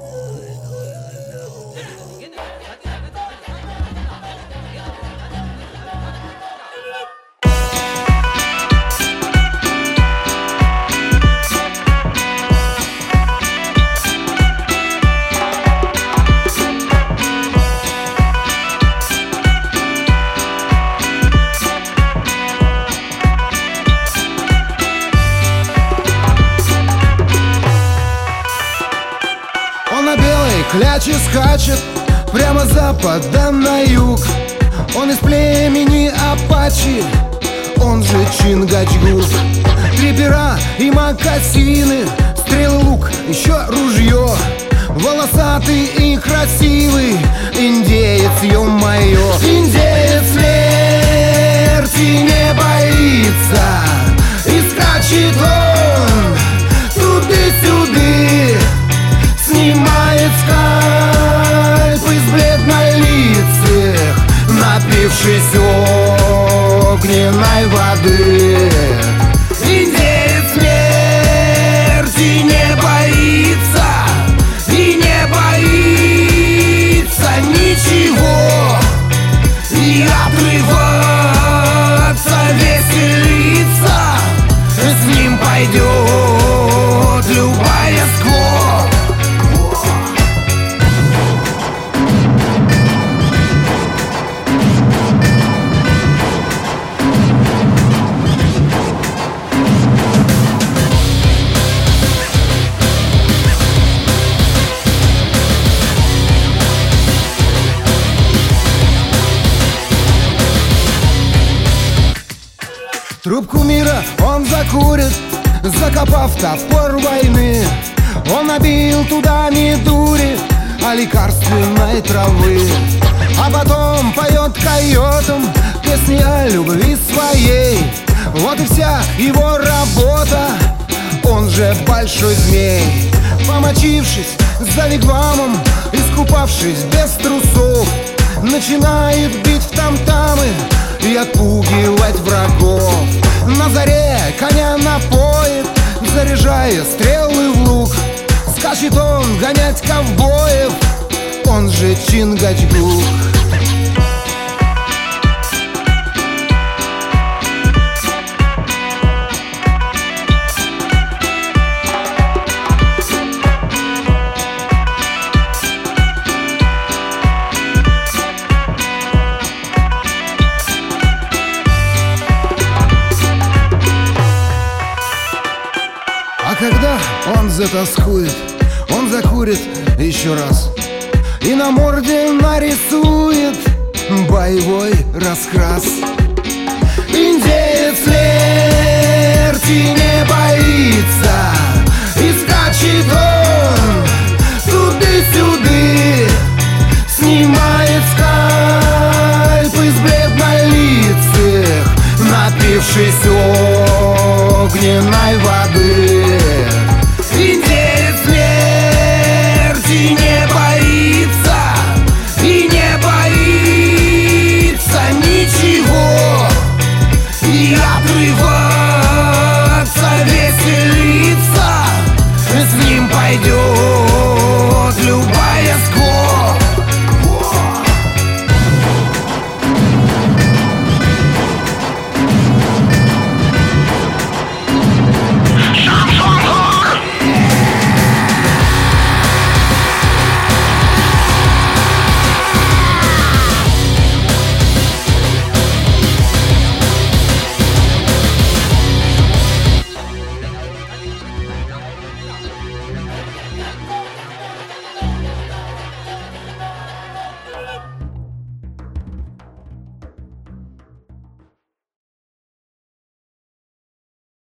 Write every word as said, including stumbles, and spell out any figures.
Клячи скачет прямо с запада на юг. Он из племени Апачи, он же Чингачгук. Три пера и мокасины, стрелы, лук, еще ружье. Волосатый и красивый индеец, ё-моё. Индеец смерти не боится, и скачет он туды-сюды. Снимает скальп из бледнолицых, напившись огненной воды. Индеец смерти не боится и не боится ничего, и отрываться, веселиться с ним пойдет любая сквозь. Трубку мира он закурит, закопав топор войны. Он набил туда не дури, а лекарственной травы. А потом поет койотам песни о любви своей. Вот и вся его работа, он же большой змей. Помочившись за вигвамом, искупавшись без трусов, начинает бить в там-тамы и отпугивать врагов. На заре коня напоит, заряжая стрелы в лук. Скачет он гонять ковбоев, он же Чингачгук. А когда он затоскует, он закурит еще раз и на морде нарисует боевой раскрас. Индеец смерти не боится